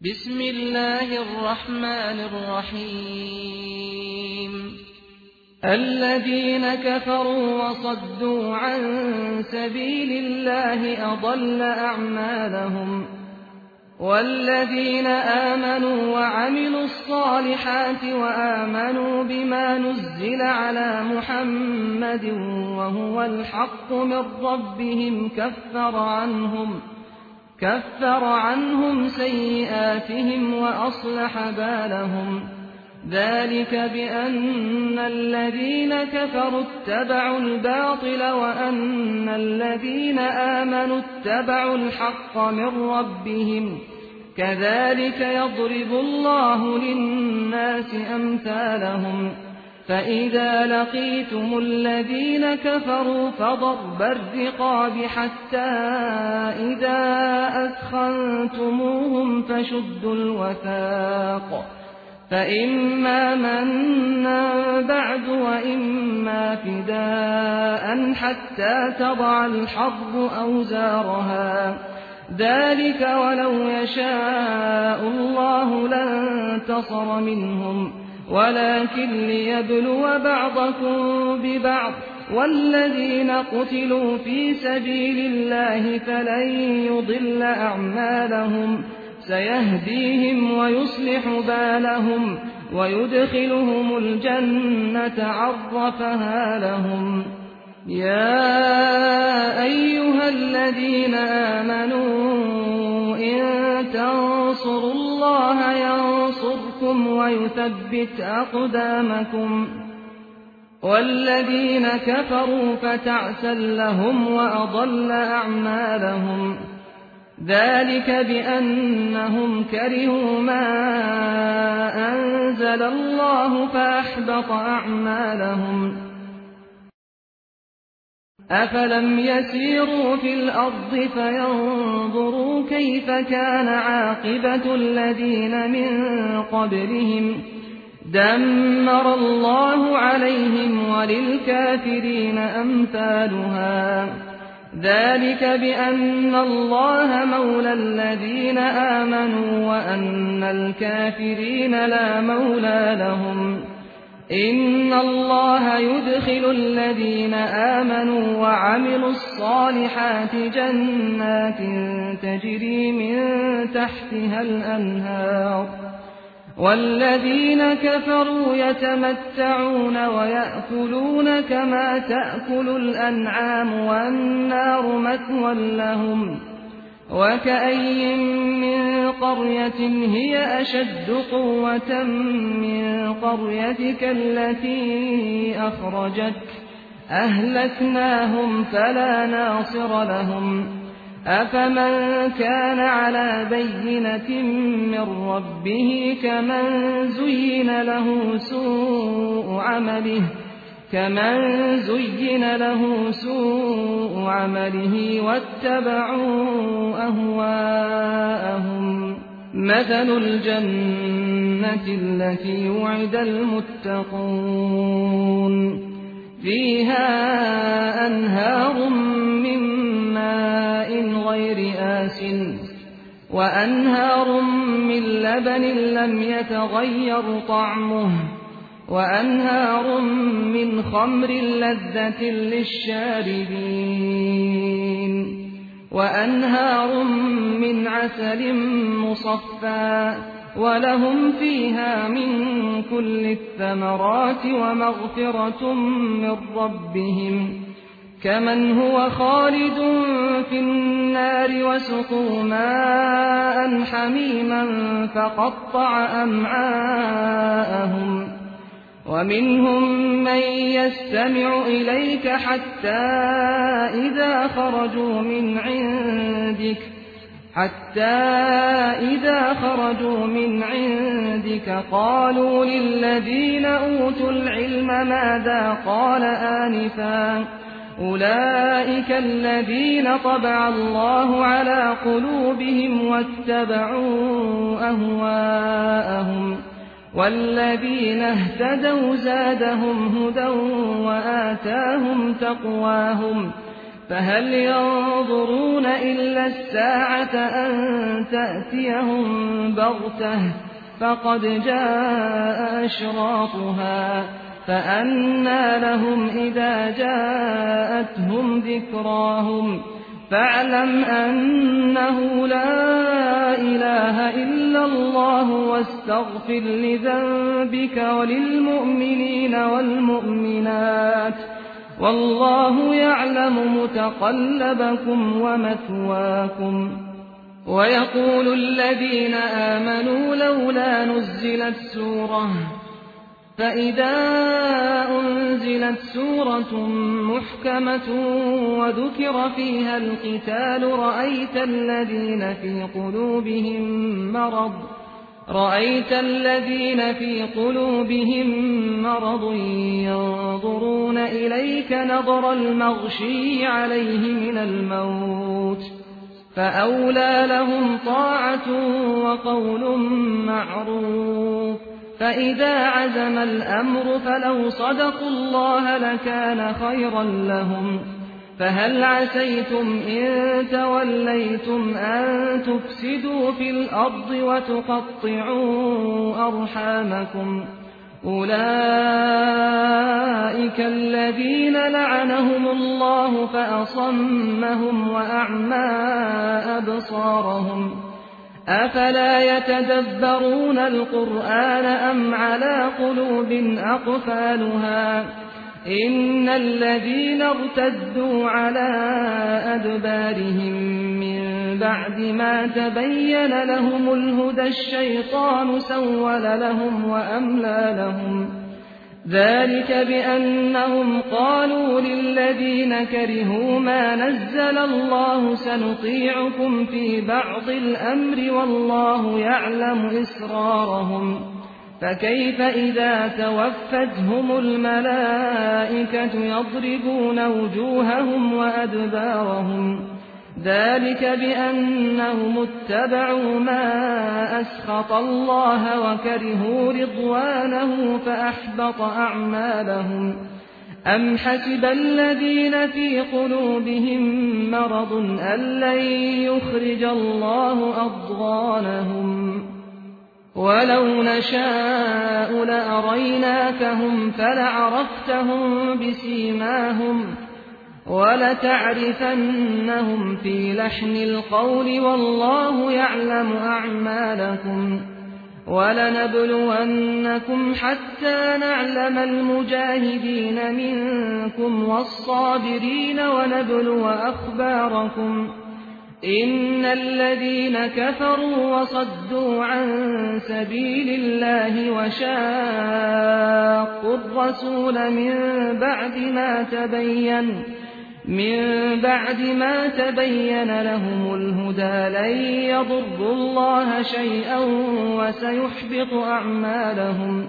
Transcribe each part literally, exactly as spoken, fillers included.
بسم الله الرحمن الرحيم الذين كفروا وصدوا عن سبيل الله أضل أعمالهم والذين آمنوا وعملوا الصالحات وآمنوا بما نزل على محمد وهو الحق من ربهم كفر عنهم كفر عنهم سيئاتهم وأصلح بالهم ذلك بأن الذين كفروا اتبعوا الباطل وأن الذين آمنوا اتبعوا الحق من ربهم كذلك يضرب الله للناس أمثالهم فإذا لقيتم الذين كفروا فضرب الرقاب حتى إذا أثخنتموهم فشدوا الوثاق فإما منا بعد وإما فداء حتى تضع الحرب أوزارها ذلك ولو يشاء الله لانتصر منهم ولكن ليبلو بعضكم ببعض والذين قتلوا في سبيل الله فلن يضل أعمالهم سيهديهم ويصلح بالهم ويدخلهم الجنة عرفها لهم يا أيها الذين آمنوا إن تنصروا الله ينصركم ويثبت أقدامكم والذين كفروا فتعسا لهم وأضل أعمالهم ذلك بأنهم كرهوا ما أنزل الله فأحبط أعمالهم أفلم يسيروا في الأرض فينظروا كيف كان عاقبة الذين من قبلهم دمر الله عليهم وللكافرين أمثالها ذلك بأن الله مولى الذين آمنوا وأن الكافرين لا مولى لهم إن الله يدخل الذين آمنوا وعملوا الصالحات جنات تجري من تحتها الأنهار والذين كفروا يتمتعون ويأكلون كما تأكل الأنعام والنار مثوى لهم وكأي من قرية هي أشد قوة من قريتك التي أخرجتك أهلكناهم فلا ناصر لهم أفمن كان على بينة من ربه كمن زين له سوء عمله كمن زين له سوء عمله واتبعوا أهواءهم مثل الجنة التي وعد المتقون فيها أنهار من ماء غير آسن وأنهار من لبن لم يتغير طعمه وأنهار من خمر لذة للشاربين وأنهار من عسل مصفى ولهم فيها من كل الثمرات ومغفرة من ربهم كمن هو خالد في النار وسقوا ماء حميما فقطع أمعاءهم ومنهم من يستمع إليك حتى إذا خرجوا من عندك حتى إذا خرجوا من عندك قالوا للذين أوتوا العلم ماذا قال آنفا أولئك الذين طبع الله على قلوبهم واتبعوا أهواءهم والذين اهتدوا زادهم هدى وآتاهم تقواهم فهل ينظرون إلا الساعة أن تأتيهم بغتة فقد جاء أشراطها فأنى لهم إذا جاءتهم ذكراهم فاعلم أنه لا إله إلا الله واستغفر لذنبك وللمؤمنين والمؤمنات والله يعلم متقلبكم ومثواكم. ويقول الذين آمنوا لولا نزلت سورة فإذا أنزلت سورة محكمة وذكر فيها القتال رأيت الذين في قلوبهم مرض رأيت الذين في قلوبهم مرض ينظرون إليك نظر المغشي عليه من الموت فأولى لهم طاعة وقول معروف. فإذا عزم الأمر فلو صدقوا الله لكان خيرا لهم. فهل عسيتم إن توليتم أن تفسدوا في الأرض وتقطعوا أرحامكم أولئك الذين لعنهم الله فأصمهم وأعمى أبصارهم أفلا يتدبرون القرآن أم على قلوب أقفالها إن الذين ارتدوا على أدبارهم من بعد ما تبين لهم الهدى الشيطان سول لهم وأملى لهم ذلك بأنهم قالوا للذين كرهوا ما نزل الله سنطيعكم في بعض الأمر والله يعلم إسرارهم فكيف إذا توفتهم الملائكة يضربون وجوههم وأدبارهم ذلك بأنهم اتبعوا ما أسخط الله وكرهوا رضوانه فأحبط أعمالهم أم حسب الذين في قلوبهم مرض أن لن يخرج الله أضغانهم ولو نشاء لأريناكهم فلعرفتهم بسيماهم ولتعرفنهم في لحن القول والله يعلم أعمالكم ولنبلونكم حتى نعلم المجاهدين منكم والصابرين ونبلو أخباركم إن الذين كفروا وصدوا عن سبيل الله وشاقوا الرسول من بعد ما تبين من بعد ما تبين لهم الهدى لن يضروا الله شيئا وسيحبط أعمالهم.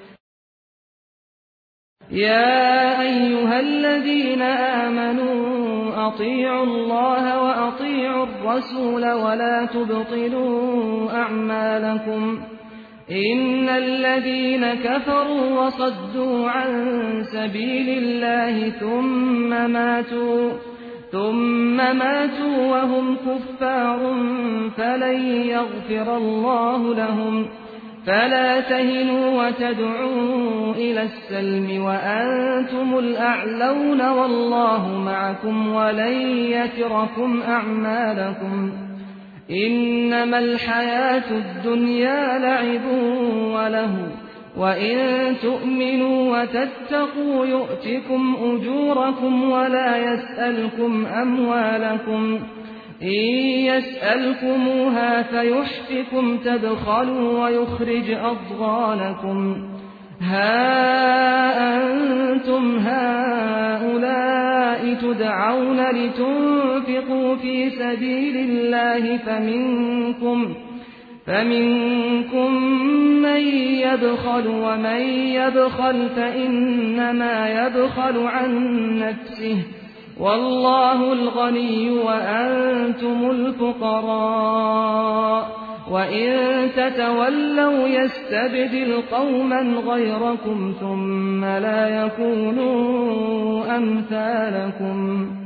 يا أيها الذين آمنوا أطيعوا الله وأطيعوا الرسول ولا تبطلوا أعمالكم إن الذين كفروا وصدوا عن سبيل الله ثم ماتوا ثم ماتوا وهم كفار فلن يغفر الله لهم فلا تهنوا وتدعوا إلى السلم وأنتم الأعلون والله معكم ولن يتركم أعمالكم إنما الحياة الدنيا لعب وله وإن تؤمنوا وتتقوا يؤتكم أجوركم ولا يسألكم أموالكم إن يسألكموها فيحفكم تبخلوا ويخرج أضغانكم ها أنتم هؤلاء تدعون لتنفقوا في سبيل الله فمنكم فمنكم من يبخل ومن يبخل فإنما يبخل عن نفسه والله الغني وأنتم الفقراء وإن تتولوا يستبدل قوما غيركم ثم لا يكونوا أمثالكم